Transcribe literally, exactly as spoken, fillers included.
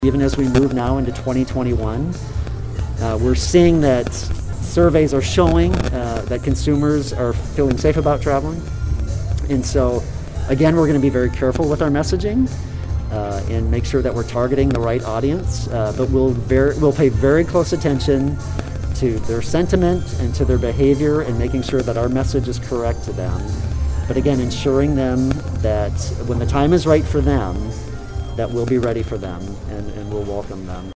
Even as we move now into twenty twenty-one, uh, we're seeing that surveys are showing uh, that consumers are feeling safe about traveling. And so, again, we're going to be very careful with our messaging uh, and make sure that we're targeting the right audience. Uh, but we'll, ver- we'll pay very close attention to their sentiment and to their behavior and making sure that our message is correct to them. But again, ensuring them that when the time is right for them, that we'll be ready for them and, and we'll welcome them.